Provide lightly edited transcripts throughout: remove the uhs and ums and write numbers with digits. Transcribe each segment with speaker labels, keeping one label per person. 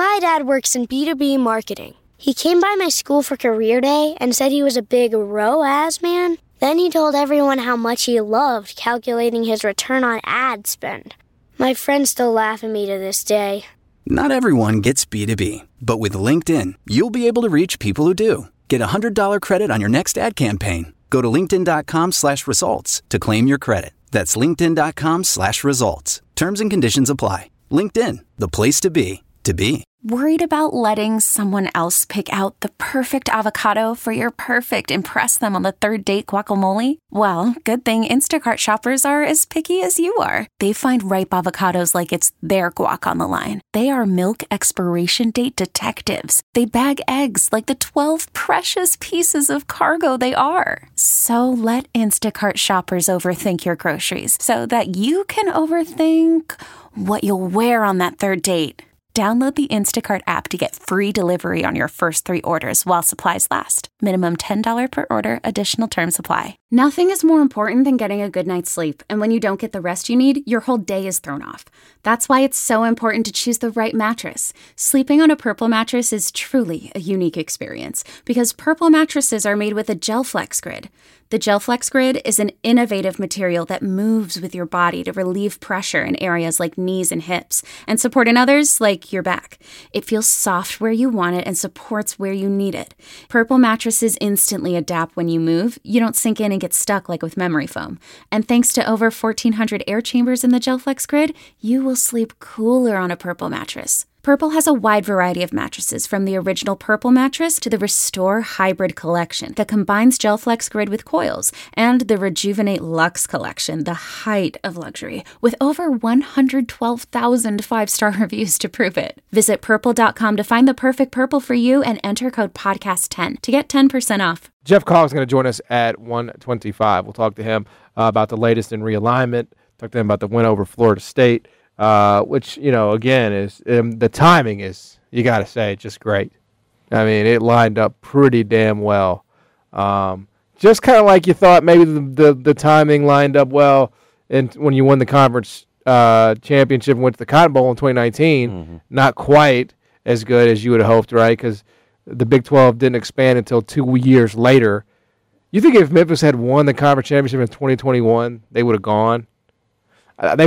Speaker 1: My dad works in B2B marketing. He came by my school for career day and said he was a big ROAS man. Then he told everyone how much he loved calculating his return on ad spend. My friends still laugh at me to this day.
Speaker 2: Not everyone gets B2B, but with LinkedIn, you'll be able to reach people who do. Get a $100 credit on your next ad campaign. Go to linkedin.com/results to claim your credit. That's linkedin.com/results. Terms and conditions apply. LinkedIn, the place to be, to be.
Speaker 3: Worried about letting someone else pick out the perfect avocado for your perfect impress them on the third date guacamole? Well, good thing Instacart shoppers are as picky as you are. They find ripe avocados like it's their guac on the line. They are milk expiration date detectives. They bag eggs like the 12 precious pieces of cargo they are. So let Instacart shoppers overthink your groceries so that you can overthink what you'll wear on that third date. Download the Instacart app to get free delivery on your first 3 orders while supplies last. Minimum $10 per order. Additional terms apply.
Speaker 4: Nothing is more important than getting a good night's sleep. And when you don't get the rest you need, your whole day is thrown off. That's why it's so important to choose the right mattress. Sleeping on a Purple mattress is truly a unique experience because Purple mattresses are made with a GelFlex Grid. The GelFlex Grid is an innovative material that moves with your body to relieve pressure in areas like knees and hips and support in others like your back. It feels soft where you want it and supports where you need it. Purple mattresses instantly adapt when you move. You don't sink in and get stuck like with memory foam. And thanks to over 1,400 air chambers in the GelFlex Grid, you will sleep cooler on a Purple mattress. Purple has a wide variety of mattresses, from the original Purple mattress to the Restore Hybrid collection that combines GelFlex Grid with coils, and the Rejuvenate Luxe collection, the height of luxury, with over 112,000 5-star reviews to prove it. Visit purple.com to find the perfect Purple for you and enter code podcast10 to get 10% off.
Speaker 5: Jeff Cogg is going to join us at 1:25. We'll talk to him about the latest in realignment, talk to him about the win over Florida State. Which, again, is the timing is, you got to say, just great. I mean, it lined up pretty damn well. Just kind of like you thought maybe the timing lined up well and when you won the conference championship and went to the Cotton Bowl in 2019. Mm-hmm. Not quite as good as you would have hoped, right? Because the Big 12 didn't expand until 2 years later. You think if Memphis had won the conference championship in 2021, they would have gone? They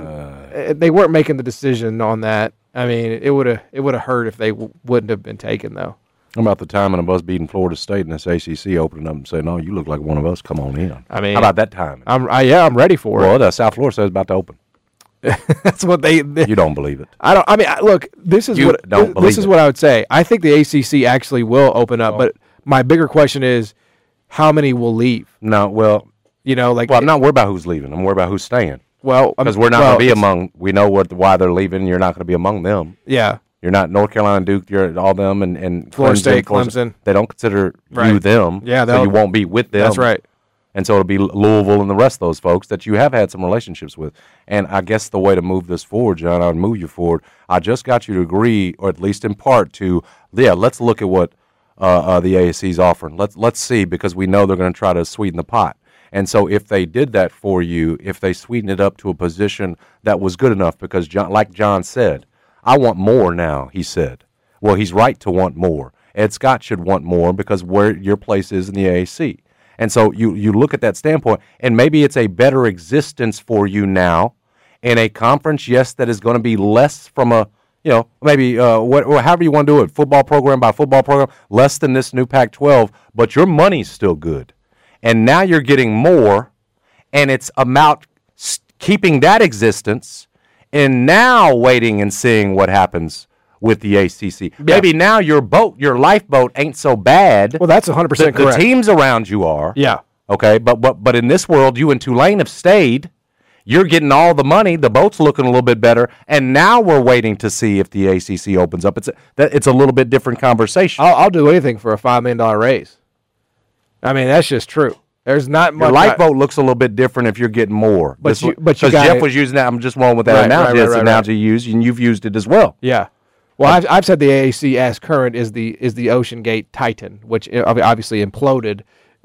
Speaker 5: weren't making the decision on that. I mean, it would have hurt if they wouldn't have been taken, though.
Speaker 6: How about the timing of us beating Florida State and this ACC opening up and saying, "No, you look like one of us. Come on in."
Speaker 5: I mean,
Speaker 6: how about that timing?
Speaker 5: I'm ready for it.
Speaker 6: Well, the South Florida says it's about to open.
Speaker 5: That's what they.
Speaker 6: You don't believe it?
Speaker 5: Look. This is what I would say. I think the ACC actually will open up, but my bigger question is, how many will leave?
Speaker 6: No, well,
Speaker 5: I'm
Speaker 6: not worried about who's leaving. I'm worried about who's staying.
Speaker 5: Well,
Speaker 6: because we're not going to be among. We know why they're leaving. You're not going to be among them.
Speaker 5: Yeah,
Speaker 6: you're not North Carolina, Duke. You're all them and
Speaker 5: Florida State, Clemson.
Speaker 6: They don't consider you them.
Speaker 5: Yeah,
Speaker 6: so you won't be with them.
Speaker 5: That's right.
Speaker 6: And so it'll be Louisville and the rest of those folks that you have had some relationships with. And I guess the way to move this forward, John, I would move you forward. I just got you to agree, or at least in part, to let's look at what the ASC's offering. Let's see, because we know they're going to try to sweeten the pot. And so if they did that for you, if they sweetened it up to a position that was good enough, because like John said, I want more now, he said. Well, he's right to want more. Ed Scott should want more because where your place is in the AAC. And so you look at that standpoint, and maybe it's a better existence for you now in a conference, yes, that is going to be less from a, maybe however you want to do it, football program by football program, less than this new Pac-12, but your money's still good. And now you're getting more, and it's about keeping that existence and now waiting and seeing what happens with the ACC. Yeah. Maybe now your lifeboat ain't so bad.
Speaker 5: Well, that's 100% correct.
Speaker 6: The teams around you are.
Speaker 5: Yeah.
Speaker 6: Okay, but in this world, you and Tulane have stayed. You're getting all the money. The boat's looking a little bit better, and now we're waiting to see if the ACC opens up. It's a little bit different conversation.
Speaker 5: I'll do anything for a $5 million raise. I mean, that's just true. There's not much.
Speaker 6: Your lifeboat looks a little bit different if you're getting more.
Speaker 5: But
Speaker 6: Jeff was using that. I'm just rolling with that analogy you used, and you've used it as well.
Speaker 5: Yeah. Well, I've said the AAC as current is the Ocean Gate Titan, which obviously imploded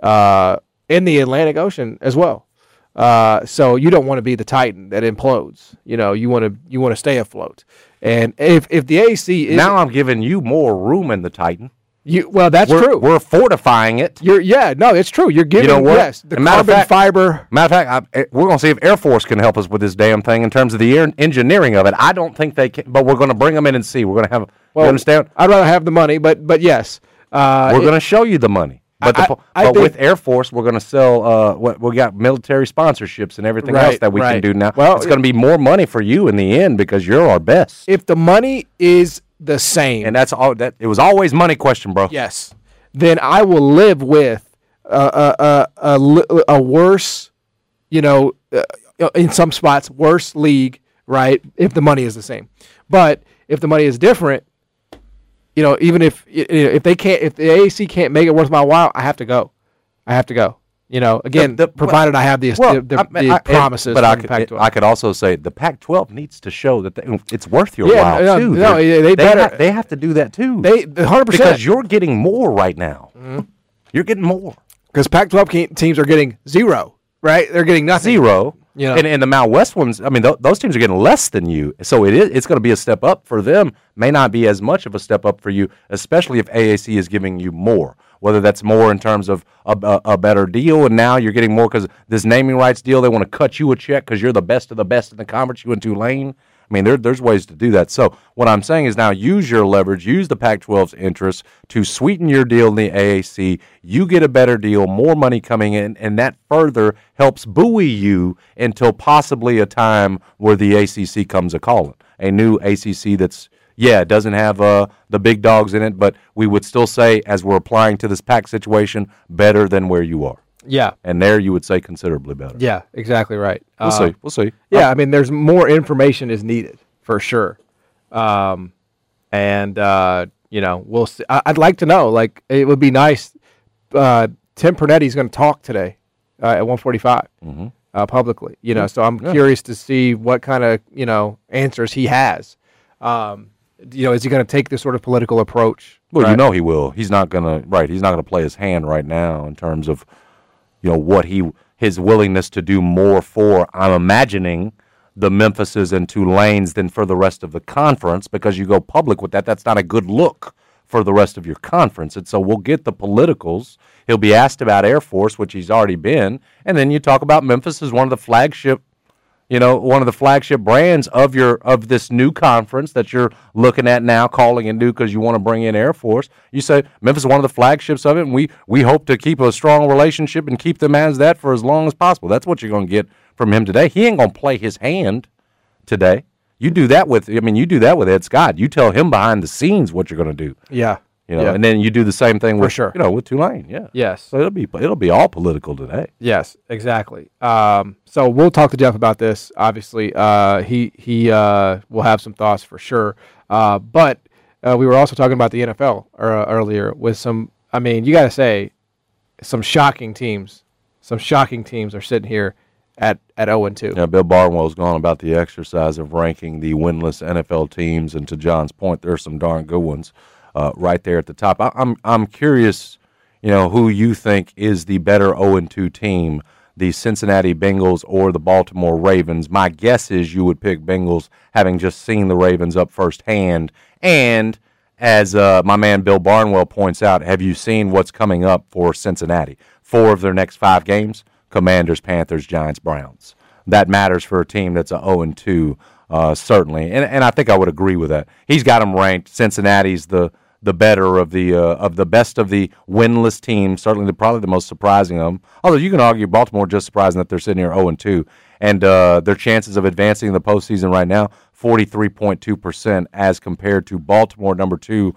Speaker 5: in the Atlantic Ocean as well. So you don't want to be the Titan that implodes. You want to stay afloat. And if the AAC is
Speaker 6: now I'm giving you more room in the Titan.
Speaker 5: That's true.
Speaker 6: We're fortifying it.
Speaker 5: It's true. You're giving the carbon fiber.
Speaker 6: Matter of fact, we're going to see if Air Force can help us with this damn thing in terms of the engineering of it. I don't think they can, but we're going to bring them in and see. We're going to have. You understand?
Speaker 5: I'd rather have the money, but yes,
Speaker 6: we're going to show you the money. But with Air Force, we're going to sell. We got military sponsorships and everything else that we can do now. Well, it's going to be more money for you in the end because you're our best.
Speaker 5: If the money is the same,
Speaker 6: and that's all. That it was always money question, bro.
Speaker 5: Yes, then I will live with a worse, in some spots worse league, right? If the money is the same, but if the money is different. Even if the AAC can't make it worth my while, I have to go. Again, provided I have the promises.
Speaker 6: But I could also say the Pac-12 needs to show that it's worth your while too. They have to do that too.
Speaker 5: They 100%
Speaker 6: because you're getting more right now. Mm-hmm. You're getting more
Speaker 5: because Pac-12 teams are getting zero. Right? They're getting nothing.
Speaker 6: Zero. And the Mountain West ones, I mean, those teams are getting less than you. So it's going to be a step up for them. May not be as much of a step up for you, especially if AAC is giving you more. Whether that's more in terms of a better deal, and now you're getting more because this naming rights deal, they want to cut you a check because you're the best of the best in the conference, you and Tulane. I mean, there's ways to do that. So what I'm saying is now use your leverage, use the Pac-12's interest to sweeten your deal in the AAC. You get a better deal, more money coming in, and that further helps buoy you until possibly a time where the ACC comes a-calling. A new ACC that's, it doesn't have the big dogs in it, but we would still say, as we're applying to this Pac situation, better than where you are.
Speaker 5: Yeah.
Speaker 6: And there you would say considerably better.
Speaker 5: Yeah, exactly right.
Speaker 6: We'll see.
Speaker 5: Yeah, I mean, there's more information is needed for sure. We'll see. I'd like to know, it would be nice. Tim Pernetti's going to talk today at 1:45 publicly, so I'm curious to see what kind of, answers he has. Is he going to take this sort of political approach?
Speaker 6: Well, right? He will. He's not going to play his hand right now in terms of, what his willingness to do more for, I'm imagining, the Memphises and Tulanes than for the rest of the conference, because you go public with that. That's not a good look for the rest of your conference. And so we'll get the politicals. He'll be asked about Air Force, which he's already been. And then you talk about Memphis as one of the flagship brands of this new conference that you're looking at now, calling it new because you want to bring in Air Force. You say Memphis is one of the flagships of it, and we hope to keep a strong relationship and keep them as that for as long as possible. That's what you're going to get from him today. He ain't going to play his hand today. You do that with Ed Scott. You tell him behind the scenes what you're going to do.
Speaker 5: Yeah.
Speaker 6: And then you do the same thing with with Tulane. Yeah.
Speaker 5: Yes.
Speaker 6: So it'll be all political today.
Speaker 5: Yes, exactly. So we'll talk to Jeff about this. Obviously, he will have some thoughts for sure. But we were also talking about the NFL earlier with some. I mean, you got to say, some shocking teams. Some shocking teams are sitting here at 0-2.
Speaker 6: Yeah, Bill Barnwell's gone about the exercise of ranking the winless NFL teams, and to John's point, there's some darn good ones. Right there at the top. I'm curious, who you think is the better 0-2 team, the Cincinnati Bengals or the Baltimore Ravens. My guess is you would pick Bengals, having just seen the Ravens up firsthand. And as my man Bill Barnwell points out, have you seen what's coming up for Cincinnati? 4 of their next 5 games: Commanders, Panthers, Giants, Browns. That matters for a team that's a 0-2, certainly. And I think I would agree with that. He's got them ranked. Cincinnati's the better of the best of the winless teams, certainly probably the most surprising of them. Although you can argue Baltimore just surprising that they're sitting here 0-2, and their chances of advancing in the postseason right now 43.2% as compared to Baltimore number 2,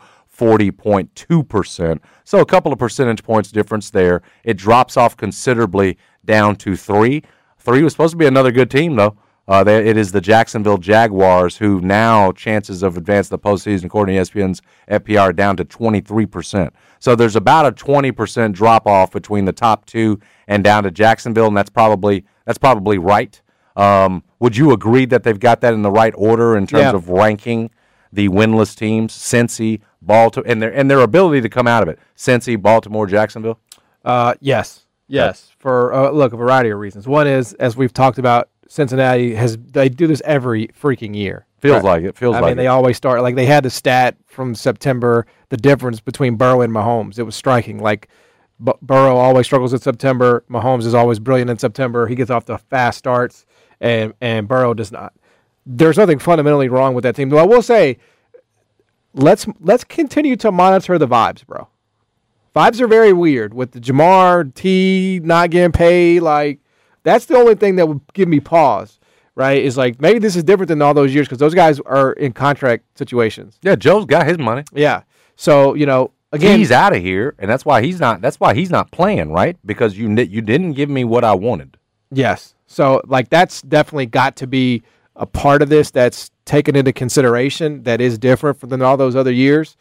Speaker 6: 40.2%. So a couple of percentage points difference there. It drops off considerably down to 3. 3 was supposed to be another good team though. It is the Jacksonville Jaguars, who now chances of advancing the postseason, according to ESPN's FPR, down to 23%. So there's about a 20% drop off between the top 2 and down to Jacksonville, and that's probably right. Would you agree that they've got that in the right order in terms of ranking the winless teams, Cincy, Baltimore, and their ability to come out of it? Cincy, Baltimore, Jacksonville.
Speaker 5: Yes. For a variety of reasons. One is, as we've talked about, Cincinnati they do this every freaking year,
Speaker 6: Feels like it.
Speaker 5: I mean, they always start like they had the stat from September, the difference between Burrow and Mahomes. It was striking. Like Burrow always struggles in September. Mahomes is always brilliant in September. He gets off to fast starts, and Burrow does not. There's nothing fundamentally wrong with that team. Though I will say, let's continue to monitor the vibes, bro. Vibes are very weird with the Jamar T not getting paid. Like that's the only thing that would give me pause. Right, is like maybe this is different than all those years because those guys are in contract situations.
Speaker 6: Yeah, Joe's got his money.
Speaker 5: Yeah, so again,
Speaker 6: he's out of here, and that's why he's not. That's why he's not playing, right? Because you didn't give me what I wanted.
Speaker 5: Yes, so like that's definitely got to be a part of this that's taken into consideration that is different than all those other years.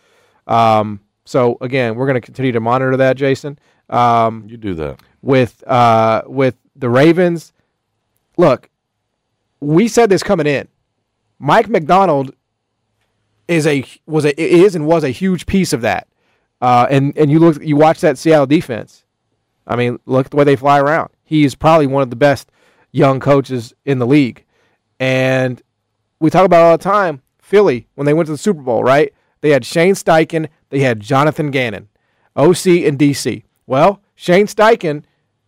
Speaker 5: So again, we're going to continue to monitor that, Jason.
Speaker 6: You do that
Speaker 5: with the Ravens. Look. We said this coming in. Mike McDonald was a huge piece of that. And you watch that Seattle defense. I mean, look at the way they fly around. He is probably one of the best young coaches in the league. And we talk about it all the time, Philly, when they went to the Super Bowl, right? They had Shane Steichen, they had Jonathan Gannon, OC and DC. Well, Shane Steichen,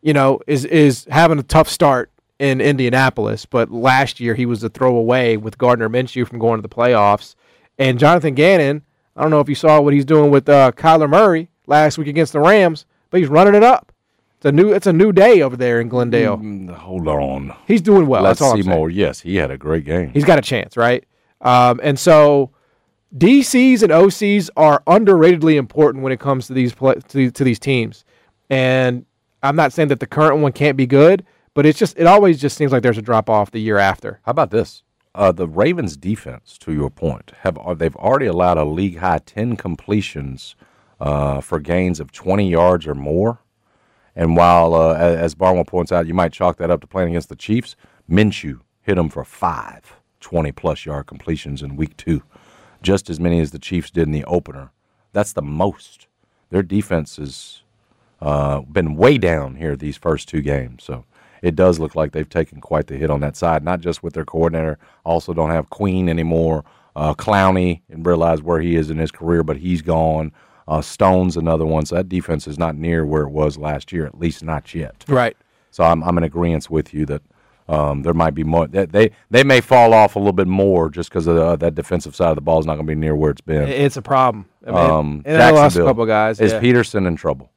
Speaker 5: is having a tough start in Indianapolis, but last year he was a throwaway with Gardner Minshew from going to the playoffs. And Jonathan Gannon, I don't know if you saw what he's doing with Kyler Murray last week against the Rams, but he's running it up. It's a new day over there in Glendale.
Speaker 6: Hold on,
Speaker 5: he's doing well.
Speaker 6: Let's
Speaker 5: that's all
Speaker 6: see
Speaker 5: I'm saying.
Speaker 6: More. Yes, he had a great game.
Speaker 5: He's got a chance, right? And so DCs and OCs are underratedly important when it comes to these to these teams. And I'm not saying that the current one can't be good. But it always just seems like there's a drop-off the year after.
Speaker 6: How about this? The Ravens' defense, to your point, they've already allowed a league-high 10 completions for gains of 20 yards or more. And while, as Barnwell points out, you might chalk that up to playing against the Chiefs, Minshew hit them for 5 20-plus yard completions in Week 2, just as many as the Chiefs did in the opener. That's the most. Their defense has been way down here these first 2 games, so it does look like they've taken quite the hit on that side, not just with their coordinator. Also don't have Queen anymore. Clowney, and realize where he is in his career, but he's gone. Stone's another one. So that defense is not near where it was last year, at least not yet.
Speaker 5: Right.
Speaker 6: So I'm in agreement with you that there might be more. They may fall off a little bit more just because of that defensive side of the ball is not going to be near where it's been.
Speaker 5: It's a problem. I mean, and
Speaker 6: I
Speaker 5: lost a couple guys.
Speaker 6: Is Peterson in trouble?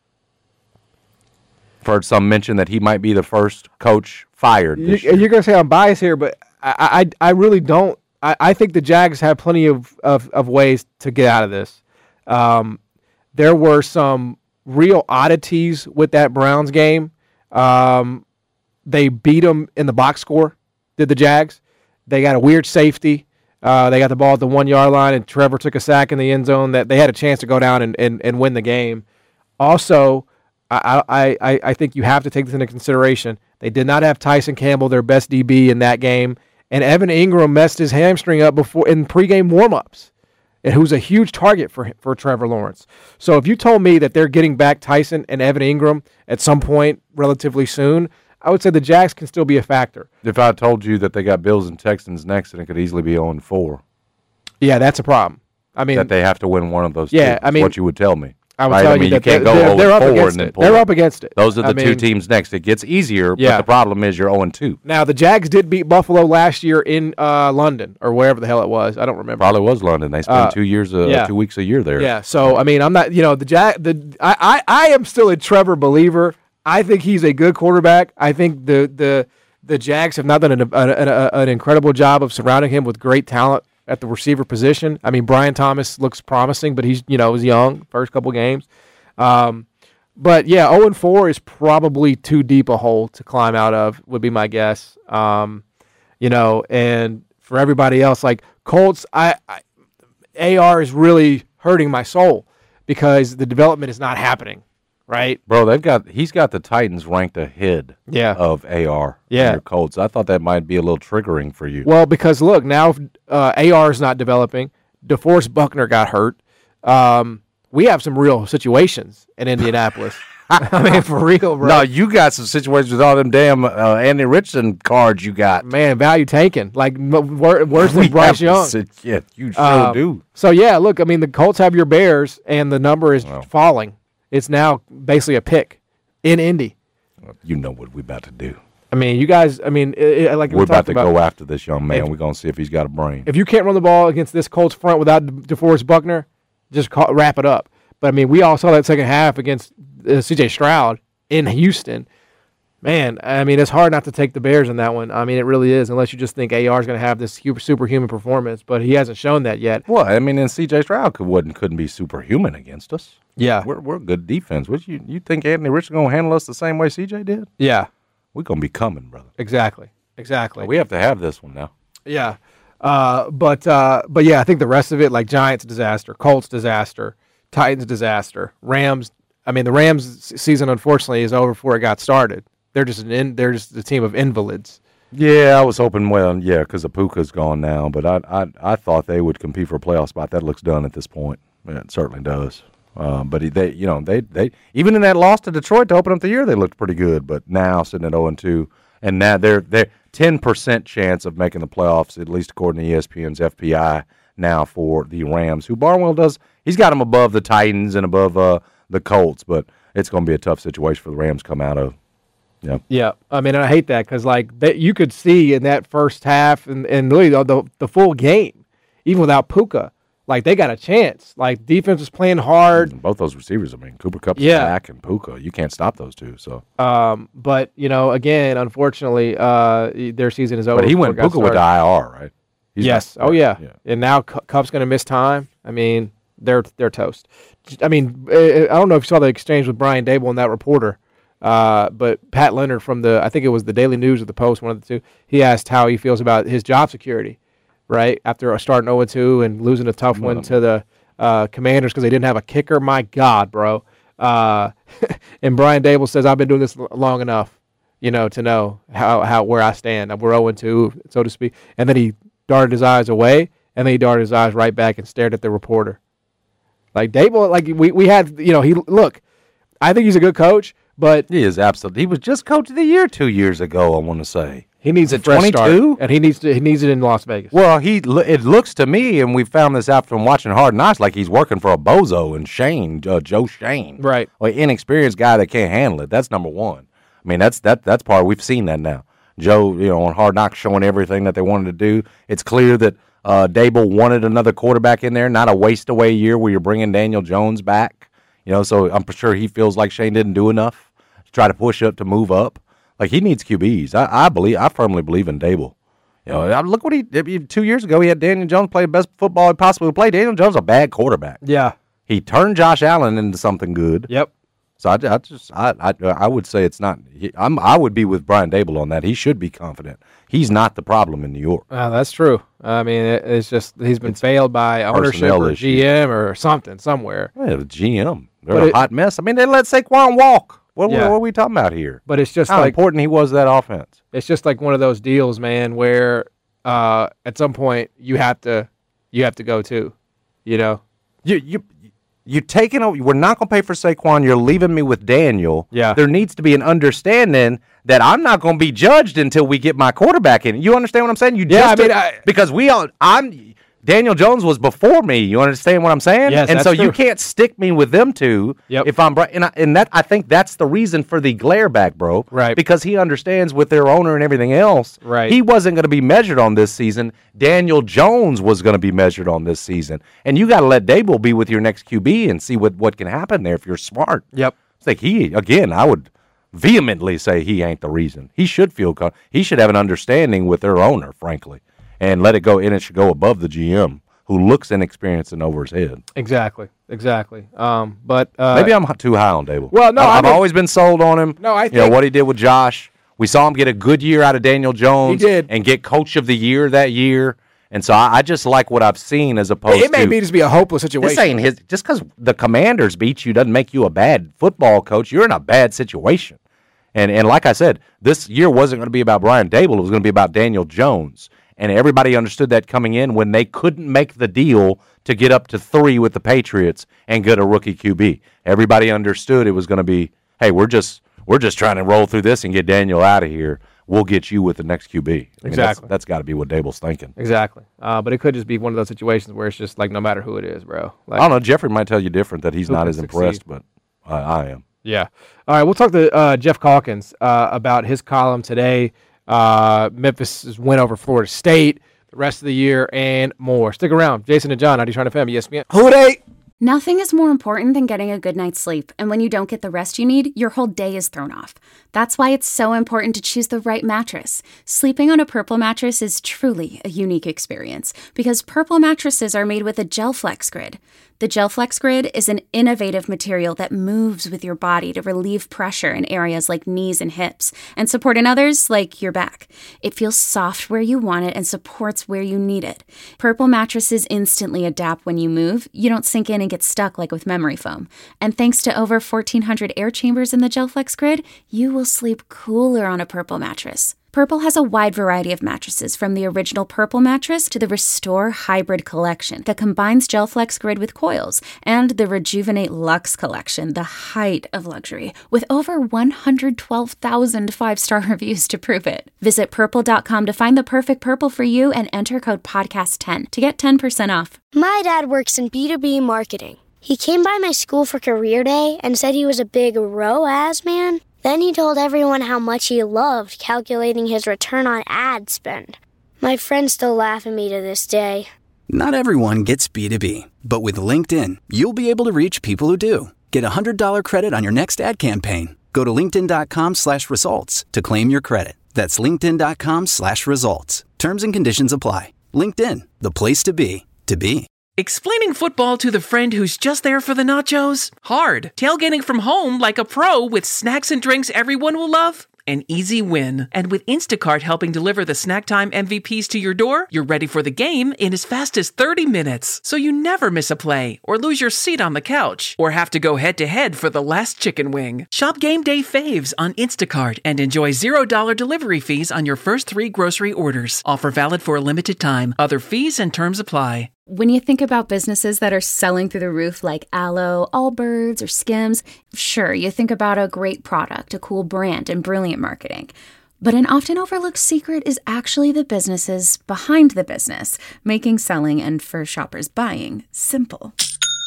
Speaker 6: I've heard some mention that he might be the first coach fired this year.
Speaker 5: You're going to say I'm biased here, but I really don't. I think the Jags have plenty of ways to get out of this. There were some real oddities with that Browns game. They beat them in the box score, did the Jags. They got a weird safety. They got the ball at the 1 yard line, and Trevor took a sack in the end zone that they had a chance to go down and win the game. Also, I think you have to take this into consideration. They did not have Tyson Campbell, their best DB, in that game, and Evan Ingram messed his hamstring up before in pregame warmups, and who's a huge target for Trevor Lawrence. So if you told me that they're getting back Tyson and Evan Ingram at some point relatively soon, I would say the Jags can still be a factor.
Speaker 6: If I told you that they got Bills and Texans next, and it could easily be 0-4.
Speaker 5: Yeah, that's a problem. I mean,
Speaker 6: that they have to win one of those.
Speaker 5: Yeah,
Speaker 6: two, what you would tell me.
Speaker 5: I would tell you that
Speaker 6: you can't go
Speaker 5: they're up
Speaker 6: 0-4
Speaker 5: against
Speaker 6: and then
Speaker 5: it.
Speaker 6: pull
Speaker 5: They're
Speaker 6: it.
Speaker 5: up against it.
Speaker 6: Those are the two teams next. It gets easier, but the problem is you're 0-2.
Speaker 5: Now, the Jags did beat Buffalo last year in London or wherever the hell it was. I don't remember.
Speaker 6: Probably was London. They spent 2 weeks a year there.
Speaker 5: Yeah. So I mean, I'm not. I am still a Trevor believer. I think he's a good quarterback. I think the Jags have not done an incredible job of surrounding him with great talent at the receiver position. I mean, Brian Thomas looks promising, but he's young, first couple games. But yeah, 0-4 is probably too deep a hole to climb out of, would be my guess. And for everybody else, like Colts, AR is really hurting my soul because the development is not happening. Right,
Speaker 6: bro. He's got the Titans ranked ahead. Of AR.
Speaker 5: Yeah,
Speaker 6: your Colts. I thought that might be a little triggering for you.
Speaker 5: Well, because look, now AR is not developing. DeForest Buckner got hurt. We have some real situations in Indianapolis. I mean, for real, bro.
Speaker 6: No, you got some situations with all them damn Andy Richardson cards you got.
Speaker 5: Man, value tanking. Like, worse than Bryce Young.
Speaker 6: Yeah, you sure do.
Speaker 5: So, yeah, look, I mean, the Colts have your Bears, and the number is falling. It's now basically a pick in Indy.
Speaker 6: You know what we're about to do.
Speaker 5: I mean, you guys, I mean, like
Speaker 6: we're about to go after this young man. We're going to see if he's got a brain.
Speaker 5: If you can't run the ball against this Colts front without DeForest Buckner, just wrap it up. But, I mean, we all saw that second half against C.J. Stroud in Houston. Man, I mean, it's hard not to take the Bears in that one. I mean, it really is, unless you just think AR is going to have this superhuman performance. But he hasn't shown that yet.
Speaker 6: Well, I mean, and C.J. Stroud couldn't be superhuman against us.
Speaker 5: Yeah.
Speaker 6: We're a good defense. You think Anthony Richardson going to handle us the same way C.J. did?
Speaker 5: Yeah.
Speaker 6: We're going to be coming, brother.
Speaker 5: Exactly.
Speaker 6: Well, we have to have this one now.
Speaker 5: Yeah. But yeah, I think the rest of it, like Giants disaster, Colts disaster, Titans disaster, Rams. I mean, the Rams season unfortunately is over before it got started. They're just a team of invalids.
Speaker 6: Yeah, I was hoping. Well, yeah, because Puka's gone now, but I thought they would compete for a playoff spot. That looks done at this point. Yeah, it certainly does. But they even in that loss to Detroit to open up the year, they looked pretty good. But now sitting at 0-2, and now they're 10% chance of making the playoffs, at least according to ESPN's FPI now for the Rams, who Barnwell does. He's got them above the Titans and above the Colts, but it's going to be a tough situation for the Rams to come out of. Yeah.
Speaker 5: Yeah. I mean, I hate that because like you could see in that first half and really the full game, even without Puka. Like, they got a chance. Like, defense was playing hard.
Speaker 6: Both those receivers, I mean, Cooper Kupp's back and Puka. You can't stop those two. So,
Speaker 5: but, again, unfortunately, their season is over.
Speaker 6: But Puka went to IR, right?
Speaker 5: Yes. Oh, yeah. And now Kupp's going to miss time. I mean, they're toast. I mean, I don't know if you saw the exchange with Brian Dable and that reporter, but Pat Leonard from I think it was the Daily News or the Post, one of the two, he asked how he feels about his job security. Right after starting 0-2 and losing a tough one to the Commanders because they didn't have a kicker. My God, bro! And Brian Dable says, "I've been doing this long enough, to know how where I stand. We're 0-2, so to speak." And then he darted his eyes away, and then he darted his eyes right back and stared at the reporter. Like Dable, like we had, I think he's a good coach, but
Speaker 6: he is absolutely. He was just coach of the year 2 years ago. I want to say.
Speaker 5: He needs a fresh start, and he needs it in Las Vegas.
Speaker 6: Well, it looks to me, and we found this out from watching Hard Knocks, like he's working for a bozo and Joe Shane,
Speaker 5: right?
Speaker 6: An inexperienced guy that can't handle it. That's number one. I mean, that's part. We've seen that now. Joe, on Hard Knocks, showing everything that they wanted to do. It's clear that Dable wanted another quarterback in there, not a waste away year where you're bringing Daniel Jones back. So I'm sure he feels like Shane didn't do enough to try to push up to move up. Like, he needs QBs. I firmly believe in Dable. Look what he did 2 years ago. He had Daniel Jones play the best football he possibly played. Daniel Jones is a bad quarterback.
Speaker 5: Yeah.
Speaker 6: He turned Josh Allen into something good.
Speaker 5: Yep.
Speaker 6: So I would say it's not. I would be with Brian Dable on that. He should be confident. He's not the problem in New York.
Speaker 5: That's true. I mean, it's just he's been failed by ownership or GM or something somewhere.
Speaker 6: Yeah, the GM. They're a hot mess. I mean, they let Saquon walk. What are we talking about here?
Speaker 5: But it's just
Speaker 6: how important he was to that offense.
Speaker 5: It's just like one of those deals, man, where at some point you have to go too.
Speaker 6: You're taking over. We're not going to pay for Saquon. You're leaving me with Daniel.
Speaker 5: Yeah.
Speaker 6: There needs to be an understanding that I'm not going to be judged until we get my quarterback in. You understand what I'm saying? Because Daniel Jones was before me. You understand what I'm saying?
Speaker 5: Yes,
Speaker 6: and
Speaker 5: that's
Speaker 6: so
Speaker 5: true.
Speaker 6: You can't stick me with them two.
Speaker 5: Yep.
Speaker 6: If I'm and that I think that's the reason for the glare back, bro.
Speaker 5: Right.
Speaker 6: Because he understands with their owner and everything else.
Speaker 5: Right.
Speaker 6: He wasn't going to be measured on this season. Daniel Jones was going to be measured on this season, and you got to let Dable be with your next QB and see what can happen there if you're smart.
Speaker 5: Yep.
Speaker 6: It's like I would vehemently say he ain't the reason. He should he should have an understanding with their owner, frankly, and let it go. And it should go above the GM, who looks inexperienced and over his head.
Speaker 5: Exactly. But
Speaker 6: maybe I'm too high on Dable.
Speaker 5: Well, no,
Speaker 6: I've always been sold on him.
Speaker 5: No, I think
Speaker 6: what he did with Josh. We saw him get a good year out of Daniel Jones.
Speaker 5: He did,
Speaker 6: and get Coach of the Year that year. And so I just like what I've seen as opposed to.
Speaker 5: It may just be a hopeless situation.
Speaker 6: Just because the Commanders beat you doesn't make you a bad football coach. You're in a bad situation. And like I said, this year wasn't going to be about Brian Dable. It was going to be about Daniel Jones. And everybody understood that coming in when they couldn't make the deal to get up to 3 with the Patriots and get a rookie QB. Everybody understood it was going to be hey, we're just trying to roll through this and get Daniel out of here. We'll get you with the next QB. I mean,
Speaker 5: Exactly.
Speaker 6: That's got to be what Dable's thinking.
Speaker 5: Exactly. But it could just be one of those situations where it's just like no matter who it is, bro. Like,
Speaker 6: I don't know. Jeffrey might tell you different, that he's
Speaker 5: Who
Speaker 6: not
Speaker 5: can
Speaker 6: as impressed,
Speaker 5: succeed?
Speaker 6: but I am.
Speaker 5: Yeah. All right, we'll talk to Jeff Calkins about his column today, Memphis' win over Florida State, the rest of the year, and more. Stick around. Jason and John, 93 FM, ESPN. Who they?
Speaker 4: Nothing is more important than getting a good night's sleep, and when you don't get the rest you need, your whole day is thrown off. That's why it's so important to choose the right mattress. Sleeping on a Purple mattress is truly a unique experience because Purple mattresses are made with a GelFlex Grid. The GelFlex Grid is an innovative material that moves with your body to relieve pressure in areas like knees and hips and support in others like your back. It feels soft where you want it and supports where you need it. Purple mattresses instantly adapt when you move. You don't sink in and get stuck like with memory foam. And thanks to over 1,400 air chambers in the GelFlex Grid, you will sleep cooler on a Purple mattress. Purple has a wide variety of mattresses, from the original Purple mattress to the Restore Hybrid collection that combines GelFlex Grid with coils, and the Rejuvenate Luxe collection, the height of luxury, with over 112,000 five-star reviews to prove it. Visit purple.com to find the perfect Purple for you and enter code podcast10 to get 10% off.
Speaker 1: My dad works in B2B marketing. He came by my school for career day and said he was a big ROAS man. Then he told everyone how much he loved calculating his return on ad spend. My friends still laugh at me to this day.
Speaker 2: Not everyone gets B2B, but with LinkedIn, you'll be able to reach people who do. Get a $100 credit on your next ad campaign. Go to linkedin.com/results to claim your credit. That's linkedin.com/results. Terms and conditions apply. LinkedIn, the place to be, to be.
Speaker 7: Explaining football to the friend who's just there for the nachos? Hard. Tailgating from home like a pro with snacks and drinks everyone will love? An easy win. And with Instacart helping deliver the snack time MVPs to your door, you're ready for the game in as fast as 30 minutes. So you never miss a play, or lose your seat on the couch, or have to go head-to-head for the last chicken wing. Shop Game Day Faves on Instacart and enjoy $0 delivery fees on your first 3 grocery orders. Offer valid for a limited time. Other fees and terms apply.
Speaker 4: When you think about businesses that are selling through the roof like Aloe, Allbirds, or Skims, sure, you think about a great product, a cool brand, and brilliant marketing. But an often overlooked secret is actually the businesses behind the business, making selling and, for shoppers, buying simple.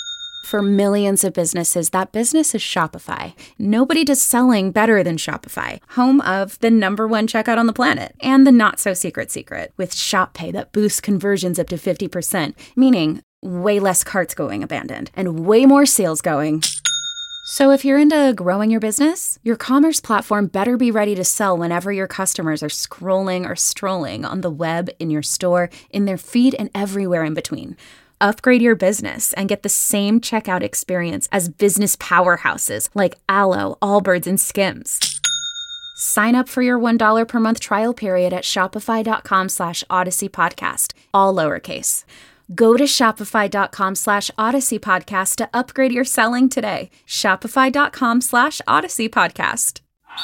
Speaker 4: For millions of businesses, that business is Shopify. Nobody does selling better than Shopify, home of the #1 checkout on the planet, and the not-so-secret secret, with Shop Pay that boosts conversions up to 50%, meaning way less carts going abandoned, and way more sales going. So if you're into growing your business, your commerce platform better be ready to sell whenever your customers are scrolling or strolling on the web, in your store, in their feed, and everywhere in between. Upgrade your business and get the same checkout experience as business powerhouses like Aloe, Allbirds, and Skims. Sign up for your $1 per month trial period at shopify.com/Odyssey Podcast, all lowercase. Go to shopify.com/Odyssey Podcast to upgrade your selling today. Shopify.com/Odyssey Podcast.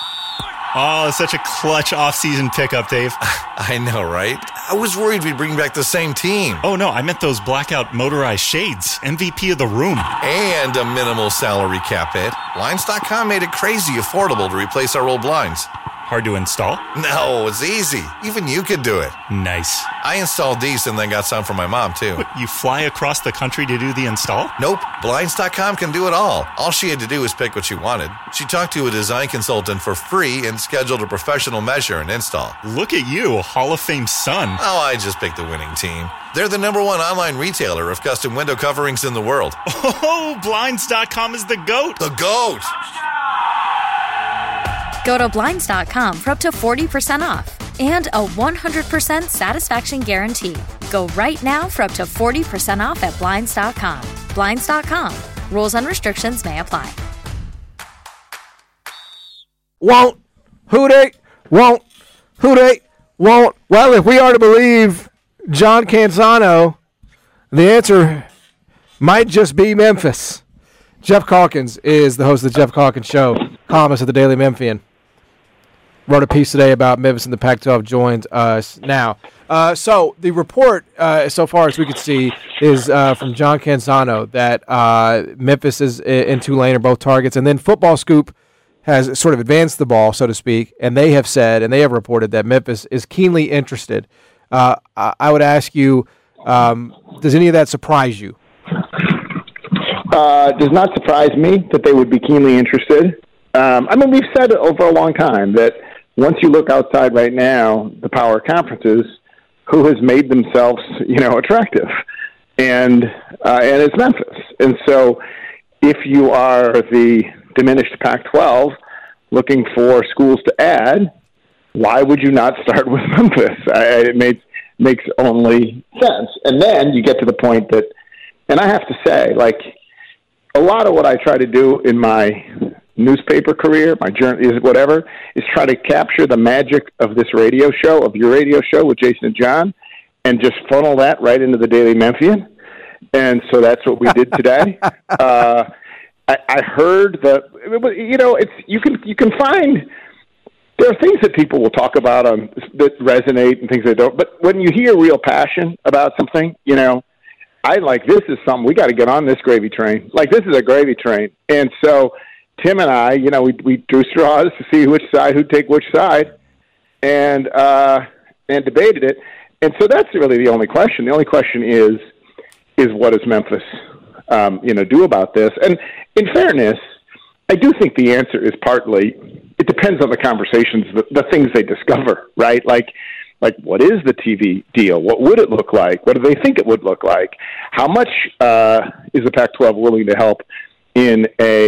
Speaker 8: Oh, such a clutch off-season pickup, Dave.
Speaker 9: I know, right? I was worried we'd bring back the same team.
Speaker 8: Oh, no, I meant those blackout motorized shades. MVP of the room.
Speaker 9: And a minimal salary cap hit. Blinds.com made it crazy affordable to replace our old blinds.
Speaker 8: Hard to install?
Speaker 9: No, it's easy. Even you could do it.
Speaker 8: Nice.
Speaker 9: I installed these and then got some for my mom, too.
Speaker 8: What, you fly across the country to do the install?
Speaker 9: Nope. Blinds.com can do it all. All she had to do was pick what she wanted. She talked to a design consultant for free and scheduled a professional measure and install.
Speaker 8: Look at you, Hall of Fame son.
Speaker 9: Oh, I just picked the winning team. They're the #1 online retailer of custom window coverings in the world.
Speaker 8: Oh, Blinds.com is the GOAT.
Speaker 9: The GOAT!
Speaker 10: Go to Blinds.com for up to 40% off and a 100% satisfaction guarantee. Go right now for up to 40% off at Blinds.com. Blinds.com. Rules and restrictions may apply.
Speaker 5: Won't. Who they? Won't. Who they? Won't. Well, if we are to believe John Canzano, the answer might just be Memphis. Jeff Calkins is the host of the Jeff Calkins Show, columnist at the Daily Memphian. Wrote a piece today about Memphis and the Pac-12 joins us now. So the report, so far as we could see, is from John Canzano that Memphis and Tulane are both targets. And then Football Scoop has sort of advanced the ball, so to speak, and they have said and they have reported that Memphis is keenly interested. I would ask you, does any of that surprise you?
Speaker 11: Does not surprise me that they would be keenly interested. We've said over a long time that once you look outside right now, the power conferences, who has made themselves, attractive, and it's Memphis. And so, if you are the diminished Pac-12 looking for schools to add, why would you not start with Memphis? It makes only sense. And then you get to the point that, and I have to say, like, a lot of what I try to do in my newspaper career, my journal, is whatever, is try to capture the magic of this radio show, of your radio show with Jason and John, and just funnel that right into the Daily Memphian. And so that's what we did today. I heard you can find, there are things that people will talk about that resonate and things that don't. But when you hear real passion about something, this is something, we got to get on this gravy train. Like, this is a gravy train. And so Tim and I, we drew straws to see who'd take which side, and debated it. And so that's really the only question. The only question is what does Memphis, do about this? And in fairness, I do think the answer is partly, it depends on the conversations, the things they discover, right? Like what is the TV deal? What would it look like? What do they think it would look like? How much is the Pac-12 willing to help in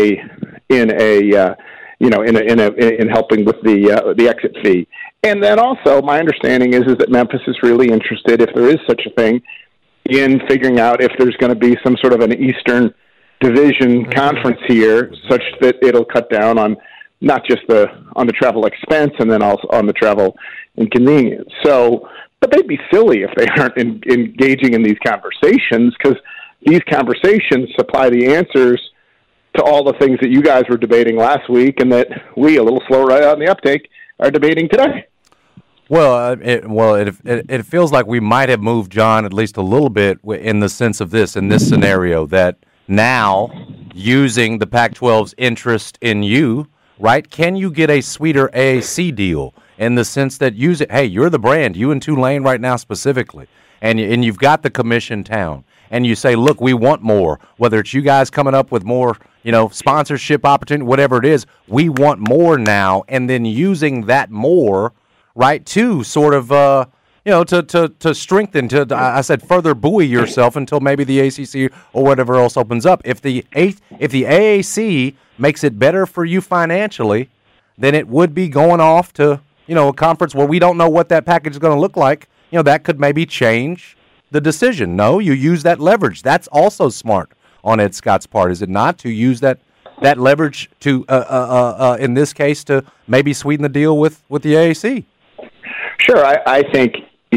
Speaker 11: helping with the exit fee? And then also, my understanding is that Memphis is really interested, if there is such a thing, in figuring out if there's going to be some sort of an Eastern Division conference here, such that it'll cut down on not just on the travel expense and then also on the travel inconvenience. So, but they'd be silly if they aren't engaging in these conversations, because these conversations supply the answers to all the things that you guys were debating last week and that we, a little slow right on the uptake, are debating today.
Speaker 6: Well, it feels like we might have moved, John, at least a little bit in the sense of in this scenario, that now using the Pac-12's interest in you, right, can you get a sweeter AAC deal in the sense that hey, you're the brand, you and Tulane right now specifically, and you've got the commission town, and you say, look, we want more, whether it's you guys coming up with more, sponsorship opportunity, whatever it is, we want more now, and then using that more, right, to sort of, to strengthen, I said, further buoy yourself until maybe the ACC or whatever else opens up. If the AAC makes it better for you financially, then it would be going off to, a conference where we don't know what that package is going to look like. That could maybe change the decision. No, you use that leverage. That's also smart on Ed Scott's part, is it not? To use that leverage to, in this case, to maybe sweeten the deal with the AAC. Sure,
Speaker 11: I think,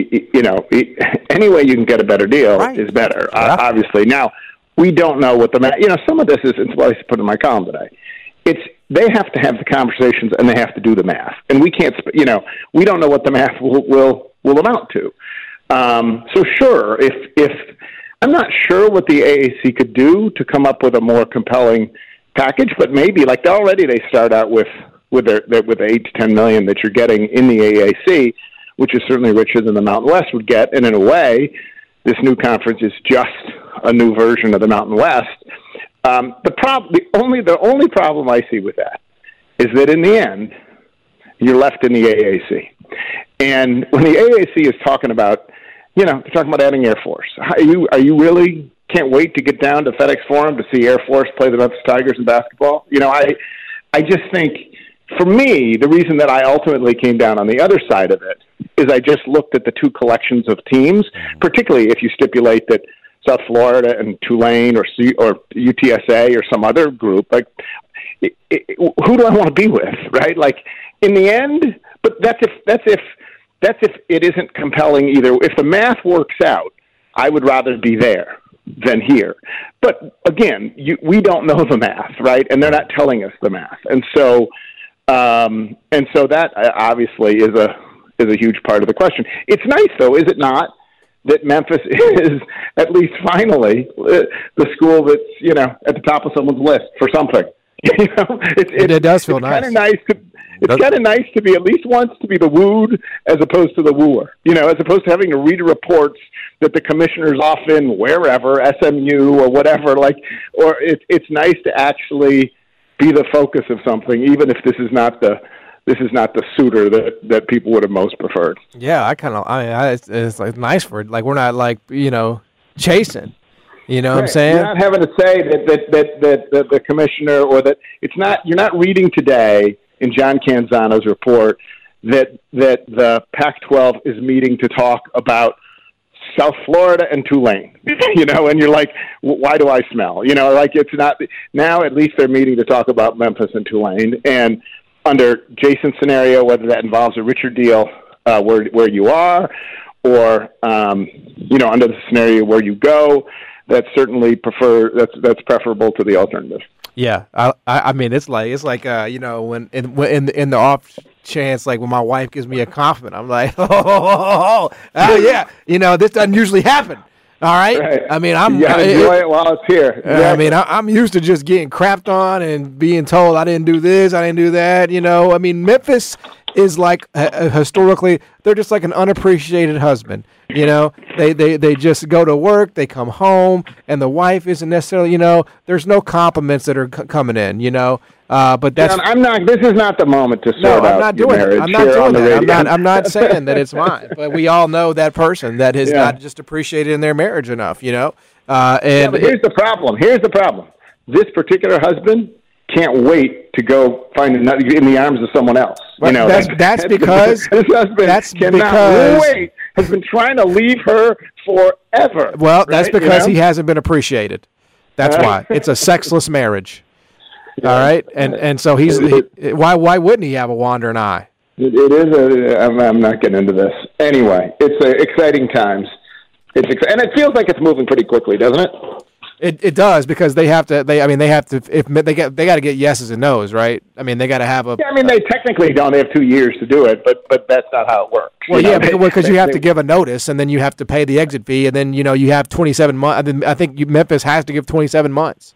Speaker 11: any way you can get a better deal is better, obviously. Now, we don't know what some of this is, it's what I put in my column today. They have to have the conversations and they have to do the math. And we can't, we don't know what the math will amount to. So sure, if I'm not sure what the AAC could do to come up with a more compelling package, but maybe already they start out with the 8 to 10 million that you're getting in the AAC, which is certainly richer than the Mountain West would get. And in a way, this new conference is just a new version of the Mountain West. The only problem I see with that is that in the end, you're left in the AAC. And when the AAC is talking about, they're talking about adding Air Force. Are you really can't wait to get down to FedEx Forum to see Air Force play the Memphis Tigers in basketball? I just think, for me, the reason that I ultimately came down on the other side of it is I just looked at the two collections of teams, particularly if you stipulate that South Florida and Tulane or UTSA or some other group, who do I want to be with, right? In the end, but that's if it isn't compelling either. If the math works out, I would rather be there than here. But again, we don't know the math, right? And they're not telling us the math, and so that obviously is a huge part of the question. It's nice, though, is it not, that Memphis is at least finally the school that's at the top of someone's list for something.
Speaker 5: It does feel nice.
Speaker 11: Kind of nice to. It's kind of nice to be at least once to be the wooed as opposed to the wooer. As opposed to having to read reports that the commissioner's off in wherever, SMU or whatever. Or it's nice to actually be the focus of something, even if this is not the suitor that people would have most preferred.
Speaker 5: Yeah, it's like nice for it. Like we're not chasing. You know what I'm saying?
Speaker 11: You're not having to say that the commissioner or that it's not. You're not reading today in John Canzano's report that the Pac-12 is meeting to talk about South Florida and Tulane. And you're like, why do I smell? It's not now. At least they're meeting to talk about Memphis and Tulane. And under Jason's scenario, whether that involves a richer deal where you are, or under the scenario where you go. That's certainly that's preferable to the alternative.
Speaker 5: Yeah, I mean it's like when in the off chance when my wife gives me a compliment, I'm like oh yeah, this doesn't usually happen. All right. I mean
Speaker 11: enjoy it while it's here. Exactly.
Speaker 5: I mean I'm used to just getting crapped on and being told I didn't do this, I didn't do that. I mean Memphis is like historically they're just like an unappreciated husband. They just go to work, they come home, and the wife isn't necessarily, there's no compliments that are coming in, but that's.
Speaker 11: John, I'm not. This is not the moment to sort
Speaker 5: I'm not doing it. I'm not doing that. I'm not saying that it's mine, but we all know that person that has not just appreciated in their marriage enough, but
Speaker 11: here's the problem. This particular husband can't wait to go find another in the arms of someone else.
Speaker 5: That's because
Speaker 11: his husband cannot wait. Has been trying to leave her forever.
Speaker 5: Well, that's because he hasn't been appreciated. That's why. It's a sexless marriage. Yeah. All right, and so why wouldn't he have a wandering eye?
Speaker 11: It is I'm not getting into this. Anyway, it's exciting times. And it feels like it's moving pretty quickly, doesn't it?
Speaker 5: It does because they got to get yeses and nos, right? I mean, they got to have a.
Speaker 11: Yeah, I mean, they technically don't. They have 2 years to do it, but that's not how it works.
Speaker 5: Well, because you have to give a notice, and then you have to pay the exit fee, and then you have 27 months. I think Memphis has to give 27 months.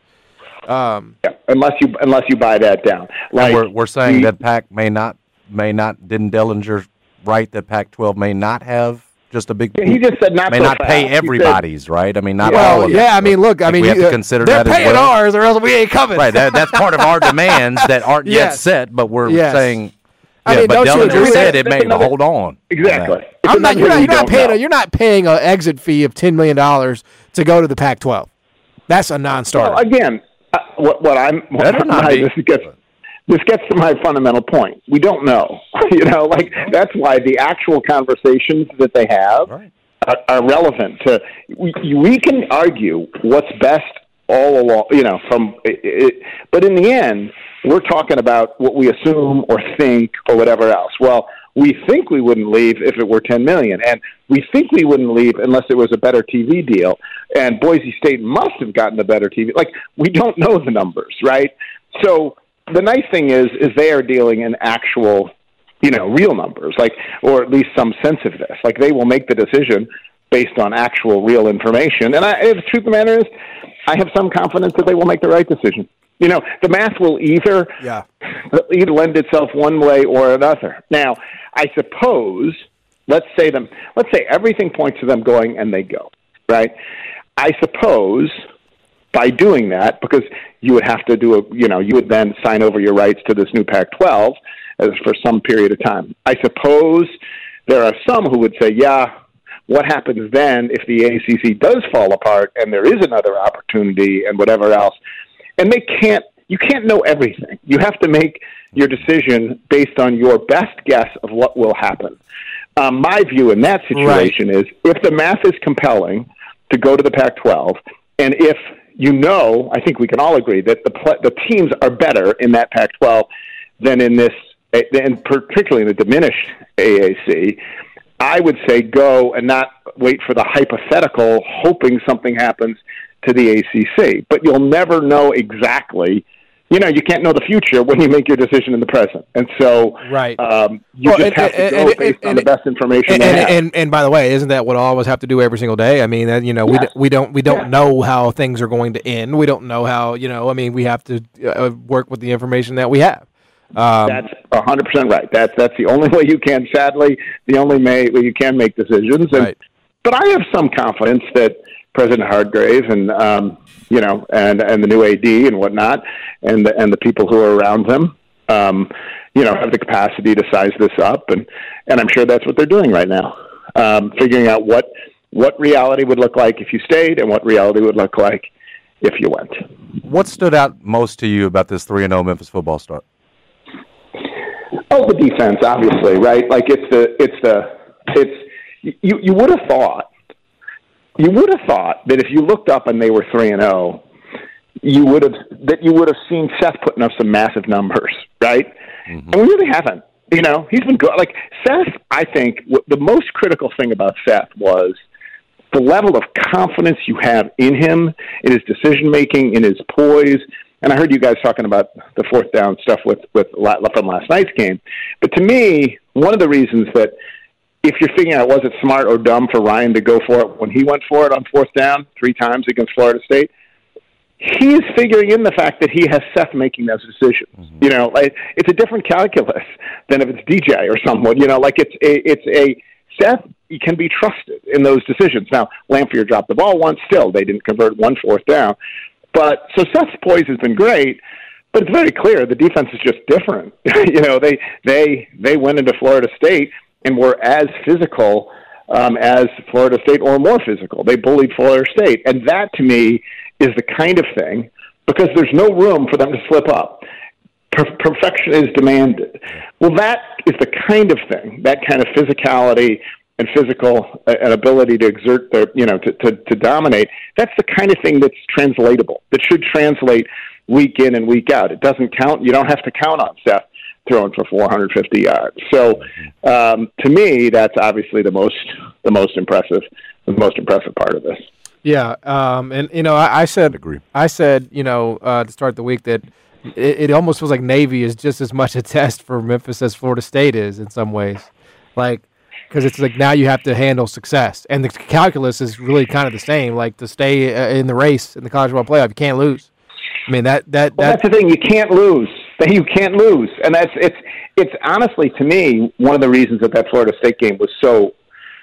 Speaker 11: Unless you buy that down.
Speaker 6: We're saying that Pac may not. Didn't Dellinger write that Pac-12 may not have? Just a big.
Speaker 11: He just said not.
Speaker 6: May
Speaker 11: so
Speaker 6: not
Speaker 11: fast.
Speaker 6: Pay everybody's, right? I mean, not all of it.
Speaker 5: Yeah, I mean, look,
Speaker 6: we have to consider
Speaker 5: they're
Speaker 6: that
Speaker 5: paying
Speaker 6: as well.
Speaker 5: ours, or else we ain't coming.
Speaker 6: Right, that's part of our demands that aren't yet set, but we're saying.
Speaker 5: I mean,
Speaker 6: but
Speaker 5: don't
Speaker 6: Dellinger said it may
Speaker 11: another,
Speaker 6: hold on.
Speaker 11: Exactly.
Speaker 5: You're not paying an exit fee of $10 million to go to the Pac-12. That's a non-starter.
Speaker 11: Well, again, this gets to my fundamental point. We don't know. That's why the actual conversations that they have are relevant to. We can argue what's best all along, but in the end, we're talking about what we assume or think or whatever else. Well, we think we wouldn't leave if it were $10 million, and we think we wouldn't leave unless it was a better TV deal. And Boise State must have gotten a better TV. We don't know the numbers, right? So the nice thing is they are dealing in actual, real numbers, or at least some sense of this. They will make the decision based on actual, real information. And the truth of the matter is, I have some confidence that they will make the right decision. The math will either lend itself one way or another. Now, I suppose, let's say everything points to them going and they go, right? I suppose by doing that, because you would have to you would then sign over your rights to this new Pac-12 for some period of time. I suppose there are some who would say, what happens then if the ACC does fall apart and there is another opportunity and whatever else? And you can't know everything. You have to make your decision based on your best guess of what will happen. My view in that situation is if the math is compelling to go to the Pac-12, and if I think we can all agree that the teams are better in that Pac-12 than in this, and particularly in the diminished AAC, I would say go and not wait for the hypothetical, hoping something happens to the ACC. But you'll never know exactly, you can't know the future when you make your decision in the present. And so
Speaker 5: right.
Speaker 11: You just have to go based on the best information they have.
Speaker 5: And by the way, isn't that what all of us have to do every single day? I mean, we don't know how things are going to end. We don't know how, we have to work with the information that we have.
Speaker 11: That's 100% right. That's the only way you can, sadly, the only way you can make decisions.
Speaker 5: Right.
Speaker 11: But I have some confidence that President Hargrave and and the new AD and whatnot, and the people who are around him, have the capacity to size this up, and I'm sure that's what they're doing right now, figuring out what reality would look like if you stayed and what reality would look like if you went.
Speaker 6: What stood out most to you about this 3-0 Memphis football start?
Speaker 11: Oh, the defense, obviously, right? Like you would have thought that if you looked up and they were 3-0, you would have seen Seth putting up some massive numbers, right? Mm-hmm. And we really haven't. He's been good. Like Seth, I think the most critical thing about Seth was the level of confidence you have in him, in his decision making, in his poise. And I heard you guys talking about the fourth down stuff from last night's game. But to me, one of the reasons that if you're figuring out was it smart or dumb for Ryan to go for it when he went for it on fourth down 3 times against Florida State, he is figuring in the fact that he has Seth making those decisions. Mm-hmm. It's a different calculus than if it's DJ or someone. Seth can be trusted in those decisions. Now, Lamphere dropped the ball once. Still, they didn't convert 1 fourth down. But so Seth's poise has been great, but it's very clear the defense is just different. They went into Florida State and were as physical as Florida State or more physical. They bullied Florida State. And that, to me, is the kind of thing, because there's no room for them to slip up. Perfection is demanded. Well, that is the kind of thing, that kind of physicality and physical and ability to exert their, to dominate. That's the kind of thing that's translatable, that should translate week in and week out. It doesn't count. You don't have to count on Seth throwing for 450 yards. So, to me, that's obviously the most impressive part of this.
Speaker 5: Yeah, I said, to start the week that it almost feels like Navy is just as much a test for Memphis as Florida State is in some ways, because it's like now you have to handle success, and the calculus is really kind of the same. Like to stay in the race in the college football playoff, you can't lose. I mean that's
Speaker 11: the thing, you can't lose. You can't lose, and it's honestly, to me, one of the reasons that Florida State game was so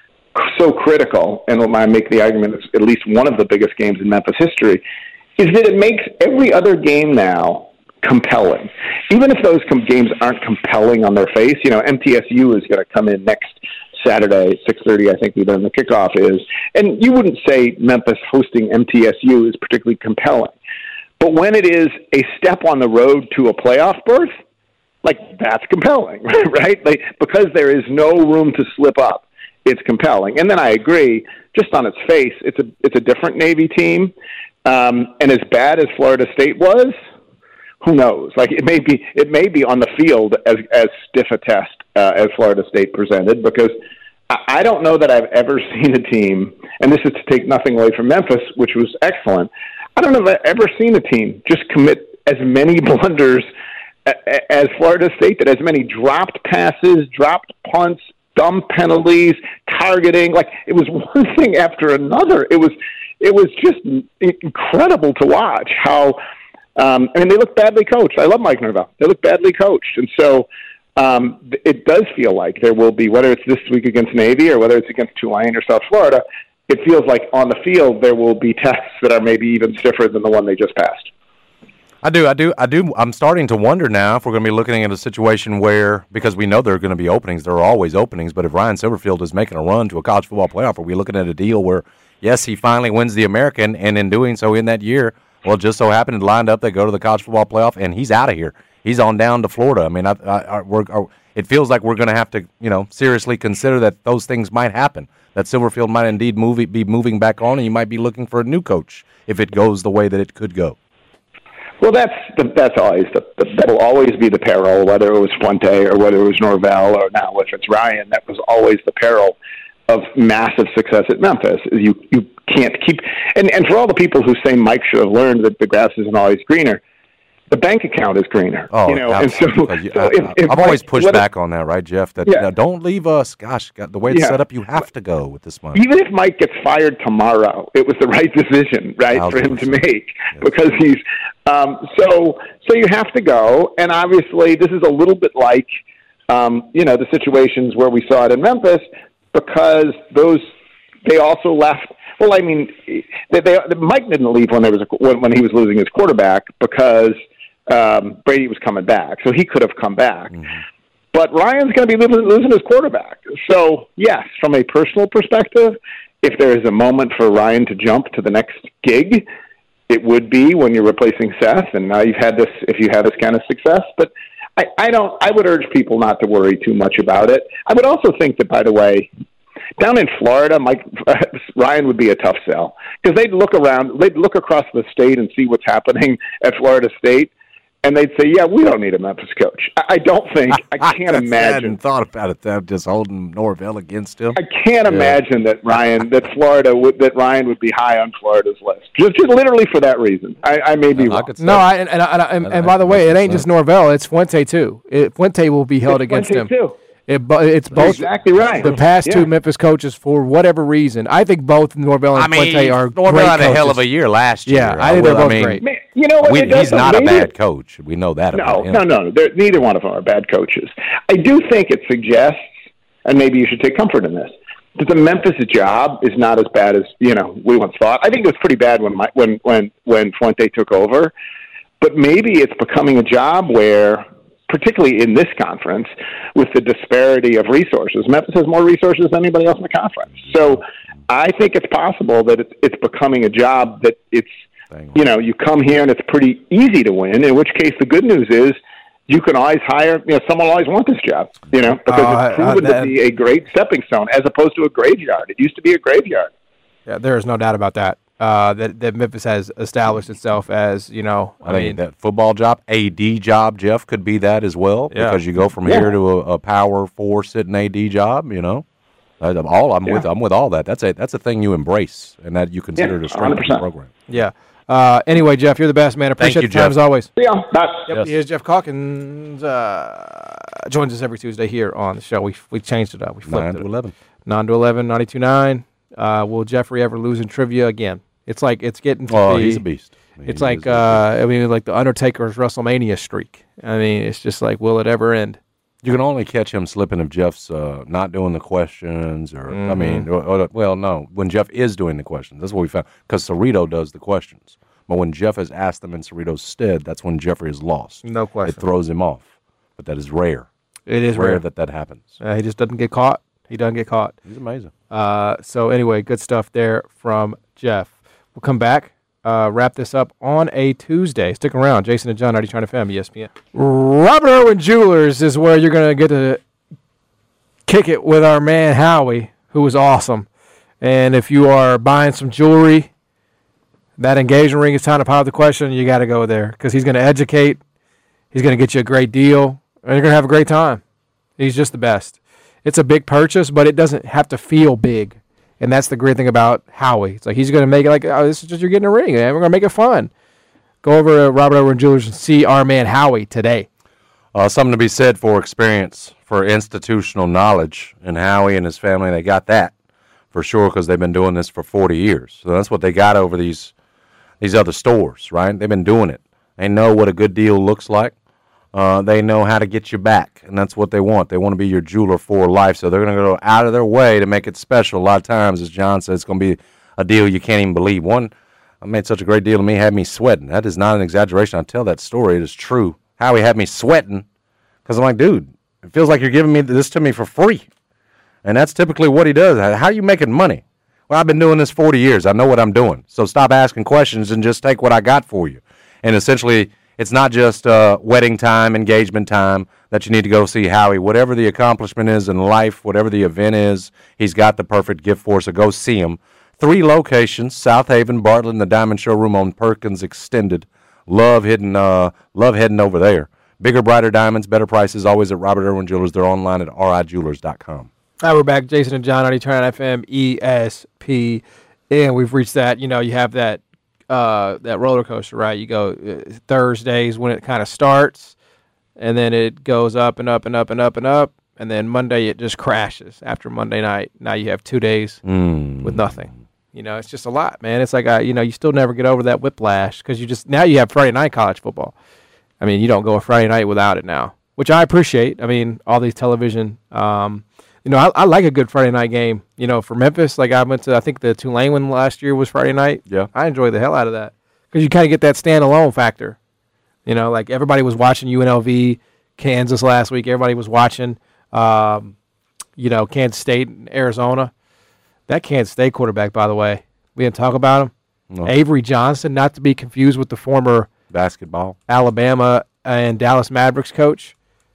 Speaker 11: critical, and I make the argument it's at least one of the biggest games in Memphis history, is that it makes every other game now compelling. Even if those games aren't compelling on their face, MTSU is going to come in next Saturday, 6:30, I think, even the kickoff is, and you wouldn't say Memphis hosting MTSU is particularly compelling. But when it is a step on the road to a playoff berth, that's compelling, right? Because there is no room to slip up, it's compelling. And then I agree, just on its face, it's a different Navy team, and as bad as Florida State was, who knows? It may be on the field as stiff a test as Florida State presented, because I don't know that I've ever seen a team, and this is to take nothing away from Memphis, which was excellent. I don't know if I've ever seen a team just commit as many blunders as Florida State did, as many dropped passes, dropped punts, dumb penalties, targeting. It was one thing after another. It was just incredible to watch how. They look badly coached. I love Mike Norvell. They look badly coached, and so it does feel like there will be, whether it's this week against Navy or whether it's against Tulane or South Florida, it feels like on the field there will be tests that are maybe even stiffer than the one they just passed.
Speaker 6: I do. I'm starting to wonder now if we're going to be looking at a situation where, because we know there are going to be openings, there are always openings, but if Ryan Silverfield is making a run to a college football playoff, are we looking at a deal where, yes, he finally wins the American, and in doing so in that year, well, just so happened it lined up, they go to the college football playoff, and he's out of here. He's on down to Florida. I mean, it feels like we're going to have to, seriously consider that those things might happen, that Silverfield might indeed be moving back on, and you might be looking for a new coach if it goes the way that it could go.
Speaker 11: Well, that's always that will always be the peril, whether it was Fuente or whether it was Norvell or now if it's Ryan. That was always the peril of massive success at Memphis. You can't keep, and for all the people who say Mike should have learned that the grass isn't always greener, the bank account is greener.
Speaker 6: Oh,
Speaker 11: and so
Speaker 6: I've always pushed back on that, right, Jeff? That don't leave us. Gosh, the way it's set up, you have to go with this money.
Speaker 11: Even if Mike gets fired tomorrow, it was the right decision, right, for him to make because he's. So you have to go, and obviously this is a little bit like, the situations where we saw it in Memphis because they also left. Well, I mean, Mike didn't leave when he was losing his quarterback because Brady was coming back, so he could have come back. Mm-hmm. But Ryan's going to be losing his quarterback. So, yes, from a personal perspective, if there is a moment for Ryan to jump to the next gig, it would be when you're replacing Seth, and now if you have this kind of success. But I would urge people not to worry too much about it. I would also think that, by the way, down in Florida, Ryan would be a tough sell because they'd look across the state and see what's happening at Florida State, and they'd say, "Yeah, we don't need a Memphis coach." I can't imagine.
Speaker 6: I hadn't thought about it. That just holding Norvell against him.
Speaker 11: I can't imagine that Ryan would be high on Florida's list. Just literally for that reason. I may be wrong.
Speaker 5: No, and by the way, it ain't just Norvell. It's Fuente too. Fuente will be held against him.
Speaker 11: Too.
Speaker 5: It's both.
Speaker 11: Exactly right.
Speaker 5: The past two Memphis coaches, for whatever reason, I think both Norvell and Fuente are
Speaker 6: Norvell
Speaker 5: great
Speaker 6: had
Speaker 5: coaches.
Speaker 6: a hell of a year last year.
Speaker 5: Yeah, I think they're both great.
Speaker 11: Man, you know what?
Speaker 6: He's not a bad coach. We know that about him.
Speaker 11: No. Neither one of them are bad coaches. I do think it suggests, and maybe you should take comfort in this, that the Memphis job is not as bad as we once thought. I think it was pretty bad when Fuente took over, but maybe it's becoming a job where, particularly in this conference, with the disparity of resources, Memphis has more resources than anybody else in the conference. So I think it's possible that it's becoming a job that you come here and it's pretty easy to win, in which case the good news is you can always hire, someone will always want this job, because it's proven to be a great stepping stone as opposed to a graveyard. It used to be a graveyard.
Speaker 5: Yeah, there is no doubt about that. That Memphis has established itself as, I mean, that
Speaker 6: football job, AD job, Jeff, could be that as well, because you go from here to a Power 4 sitting AD job, I'm with all that. That's a thing you embrace and that you consider to strengthen the program.
Speaker 5: Yeah. Anyway, Jeff, you're the best, man. Appreciate the time as always.
Speaker 11: Yeah.
Speaker 5: Yep, here's Jeff Calkins. Joins us every Tuesday here on the show. We changed it up. We flipped
Speaker 6: 9 to 11.
Speaker 5: 9 to 11, 92.9. Will Jeffrey ever lose in trivia again? It's like it's getting to be.
Speaker 6: He's a beast.
Speaker 5: It's like like the Undertaker's WrestleMania streak. I mean, it's just like, will it ever end?
Speaker 6: You can only catch him slipping if Jeff's not doing the questions, or no, when Jeff is doing the questions. That's what we found, because Cerrito does the questions. But when Jeff has asked them in Cerrito's stead, that's when Jeffrey is lost.
Speaker 5: No question.
Speaker 6: It throws him off. But that is rare.
Speaker 5: It is rare
Speaker 6: that happens.
Speaker 5: He just doesn't get caught. He doesn't get caught.
Speaker 6: He's amazing.
Speaker 5: So anyway, good stuff there from Jeff. We'll come back, wrap this up on a Tuesday. Stick around. Jason and John, 92.9 FM, ESPN. Robert Irwin Jewelers is where you're going to get to kick it with our man Howie, who is awesome. And if you are buying some jewelry, that engagement ring is time to pop the question, you got to go there because he's going to educate. He's going to get you a great deal, and you're going to have a great time. He's just the best. It's a big purchase, but it doesn't have to feel big. And that's the great thing about Howie. It's like he's going to make it like, oh, this is just you're getting a ring, and we're going to make it fun. Go over to Robert Irwin Jewelers and see our man Howie today.
Speaker 6: Something to be said for experience, for institutional knowledge. And Howie and his family, they got that for sure because they've been doing this for 40 years. So that's what they got over these other stores, right? They've been doing it. They know what a good deal looks like. They know how to get you back, and that's what they want. They want to be your jeweler for life, so they're going to go out of their way to make it special. A lot of times, as John said, it's going to be a deal you can't even believe. One, I made such a great deal to me, had me sweating. That is not an exaggeration. I tell that story. It is true. Howie had me sweating because I'm like, dude, it feels like you're giving me this to me for free, and that's typically what he does. How are you making money? Well, I've been doing this 40 years. I know what I'm doing, so stop asking questions and just take what I got for you. And essentially, it's not just wedding time, engagement time that you need to go see Howie. Whatever the accomplishment is in life, whatever the event is, he's got the perfect gift for, so go see him. 3 locations, South Haven, Bartlett, and the Diamond Showroom on Perkins Extended. Love heading over there. Bigger, brighter diamonds, better prices, always at Robert Irwin Jewelers. They're online at rijewelers.com.
Speaker 5: All right, we're back. Jason and John on 92.9 FM, ESPN. We've reached that, you have that that roller coaster, right? You go Thursdays when it kind of starts, and then it goes up and up and up and up and up, and then Monday it just crashes after Monday night. Now you have 2 days with nothing. It's just a lot, man. It's like you still never get over that whiplash because now you have Friday night college football. I mean, you don't go a Friday night without it now, which I appreciate. I mean, all these television. I like a good Friday night game. For Memphis, like I went to, I think the Tulane one last year was Friday night.
Speaker 6: Yeah,
Speaker 5: I enjoyed the hell out of that because you kind of get that standalone factor. Like everybody was watching UNLV, Kansas last week. Everybody was watching, Kansas State and Arizona. That Kansas State quarterback, by the way, we didn't talk about him. No. Avery Johnson, not to be confused with the former
Speaker 6: basketball
Speaker 5: Alabama and Dallas Mavericks coach.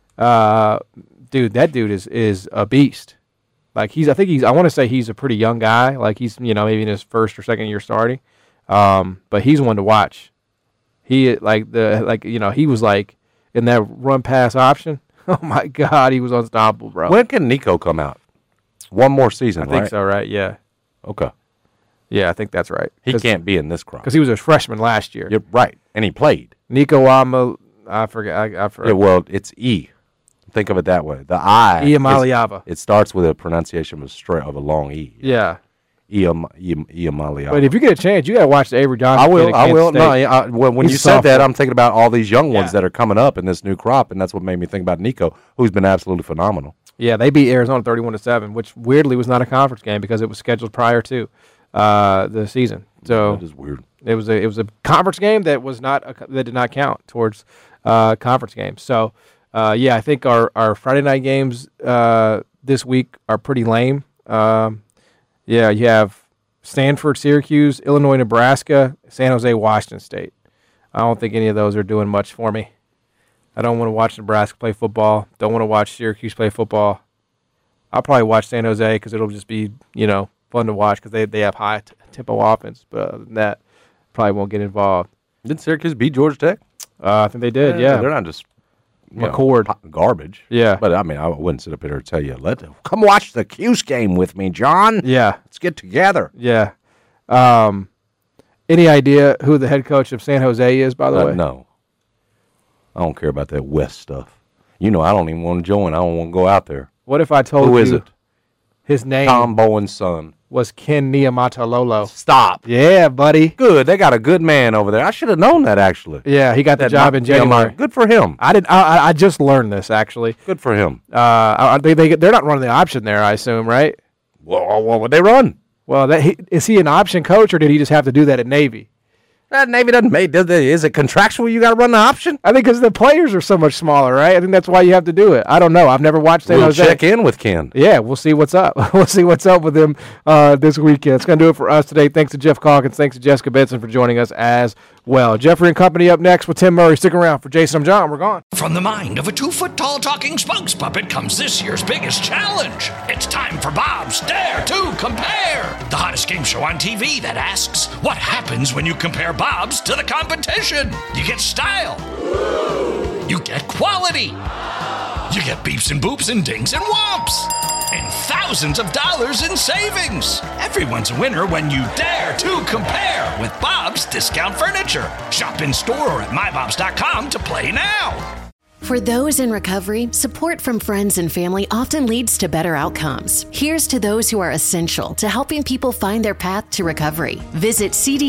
Speaker 5: Dude, that dude is a beast. Like I want to say he's a pretty young guy. Like he's, maybe in his first or second year starting. But he's one to watch. He he was like in that run pass option. Oh my God, he was unstoppable, bro.
Speaker 6: When can Nico come out? One more season,
Speaker 5: I think so, right? Yeah.
Speaker 6: Okay.
Speaker 5: Yeah, I think that's right.
Speaker 6: He can't be in this crop.
Speaker 5: Because he was a freshman last year.
Speaker 6: You're right. And he played.
Speaker 5: Nico I forget. I forget.
Speaker 6: Yeah, well, it's E. Think of it that way. The I.
Speaker 5: Iamaliava.
Speaker 6: It starts with a pronunciation of a long E.
Speaker 5: Yeah.
Speaker 6: Iamaliava.
Speaker 5: But if you get a chance, you got to watch the Avery Johnson.
Speaker 6: I will. No, when you said that, I'm thinking about all these young ones that are coming up in this new crop, and that's what made me think about Nico, who's been absolutely phenomenal.
Speaker 5: Yeah, they beat Arizona 31-7, which weirdly was not a conference game because it was scheduled prior to the season. So
Speaker 6: that is weird.
Speaker 5: It was a conference game that was that did not count towards conference games. So I think our Friday night games this week are pretty lame. You have Stanford, Syracuse, Illinois, Nebraska, San Jose, Washington State. I don't think any of those are doing much for me. I don't want to watch Nebraska play football. Don't want to watch Syracuse play football. I'll probably watch San Jose because it'll just be, fun to watch because they have high tempo offense. But other than that, probably won't get involved.
Speaker 6: Didn't Syracuse beat Georgia Tech?
Speaker 5: I think they did, yeah.
Speaker 6: They're not just
Speaker 5: McCord.
Speaker 6: Garbage.
Speaker 5: Yeah.
Speaker 6: But, I mean, I wouldn't sit up here and tell you, come watch the Cuse game with me, John.
Speaker 5: Yeah.
Speaker 6: Let's get together.
Speaker 5: Yeah. Any idea who the head coach of San Jose is, by the way?
Speaker 6: No. I don't care about that West stuff. I don't even want to join. I don't want to go out there.
Speaker 5: What if I told you?
Speaker 6: Who is it?
Speaker 5: His name
Speaker 6: Tom Bowen's son.
Speaker 5: Was Ken Niumatalolo.
Speaker 6: Stop.
Speaker 5: Yeah, buddy.
Speaker 6: Good. They got a good man over there. I should have known that, actually.
Speaker 5: Yeah, he got the job in January.
Speaker 6: Good for him.
Speaker 5: I just learned this, actually.
Speaker 6: Good for him.
Speaker 5: They're not running the option there, I assume, right?
Speaker 6: Well, what would they run?
Speaker 5: Well, is he an option coach, or did he just have to do that at Navy?
Speaker 6: Navy doesn't make. Is it contractual? You got to run the option.
Speaker 5: I think because the players are so much smaller, right? I think that's why you have to do it. I don't know. I've never watched San Jose.
Speaker 6: We'll check in with Ken.
Speaker 5: Yeah, we'll see what's up. We'll see what's up with him this weekend. It's going to do it for us today. Thanks to Jeff Calkins. Thanks to Jessica Benson for joining us as well. Jeffrey and Company up next with Tim Murray. Stick around. For Jason, I'm John. We're gone.
Speaker 12: From the mind of a 2-foot-tall talking spokes puppet comes this year's biggest challenge. It's time for Bob's Dare to Compare, the hottest game show on TV that asks, what happens when you compare Bob's to the competition? You get style. You get quality. You get beeps and boops and dings and whomps. And thousands of dollars in savings. Everyone's a winner when you dare to compare with Bob's Discount Furniture. Shop in store or at mybobs.com to play now.
Speaker 13: For those in recovery, support from friends and family often leads to better outcomes. Here's to those who are essential to helping people find their path to recovery. Visit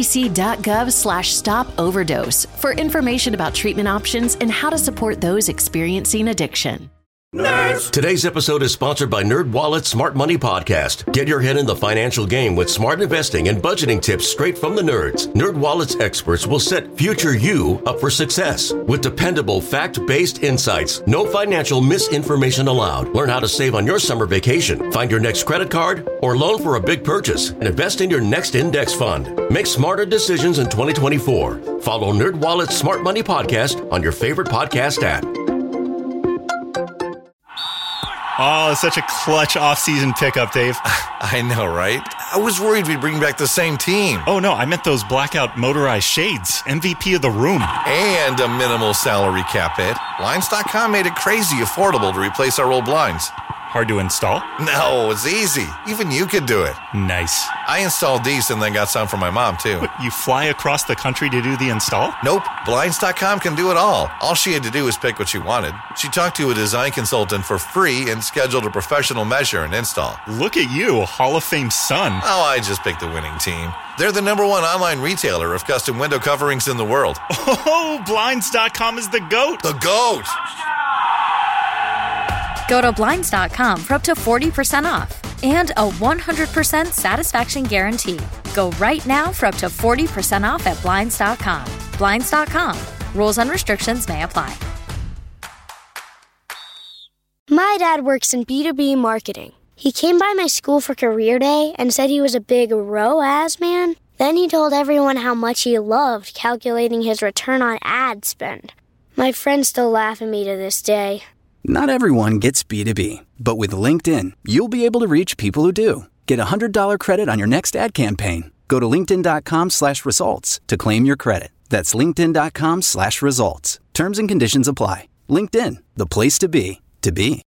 Speaker 13: cdc.gov/stop-overdose for information about treatment options and how to support those experiencing addiction.
Speaker 14: Nerds! Today's episode is sponsored by NerdWallet's Smart Money Podcast. Get your head in the financial game with smart investing and budgeting tips straight from the nerds. NerdWallet's experts will set future you up for success with dependable, fact-based insights. No financial misinformation allowed. Learn how to save on your summer vacation, find your next credit card, or loan for a big purchase, and invest in your next index fund. Make smarter decisions in 2024. Follow NerdWallet's Smart Money Podcast on your favorite podcast app.
Speaker 8: Oh, such a clutch off-season pickup, Dave.
Speaker 9: I know, right? I was worried we'd bring back the same team.
Speaker 8: Oh, no, I meant those blackout motorized shades. MVP of the room.
Speaker 9: And a minimal salary cap hit. Blinds.com made it crazy affordable to replace our old blinds.
Speaker 8: Hard to install?
Speaker 9: No, it's easy. Even you could do it.
Speaker 8: Nice.
Speaker 9: I installed these and then got some for my mom, too.
Speaker 8: What, you fly across the country to do the install?
Speaker 9: Nope. Blinds.com can do it all. All she had to do was pick what she wanted. She talked to a design consultant for free and scheduled a professional measure and install.
Speaker 8: Look at you, Hall of Fame son.
Speaker 9: Oh, I just picked the winning team. They're the #1 online retailer of custom window coverings in the world.
Speaker 8: Oh, Blinds.com is the GOAT.
Speaker 9: The GOAT!
Speaker 10: Go to Blinds.com for up to 40% off and a 100% satisfaction guarantee. Go right now for up to 40% off at Blinds.com. Blinds.com. Rules and restrictions may apply.
Speaker 1: My dad works in B2B marketing. He came by my school for career day and said he was a big ROAS man. Then he told everyone how much he loved calculating his return on ad spend. My friends still laugh at me to this day.
Speaker 2: Not everyone gets B2B, but with LinkedIn, you'll be able to reach people who do. Get a $100 credit on your next ad campaign. Go to linkedin.com/results to claim your credit. That's linkedin.com/results. Terms and conditions apply. LinkedIn, the place to be, to be.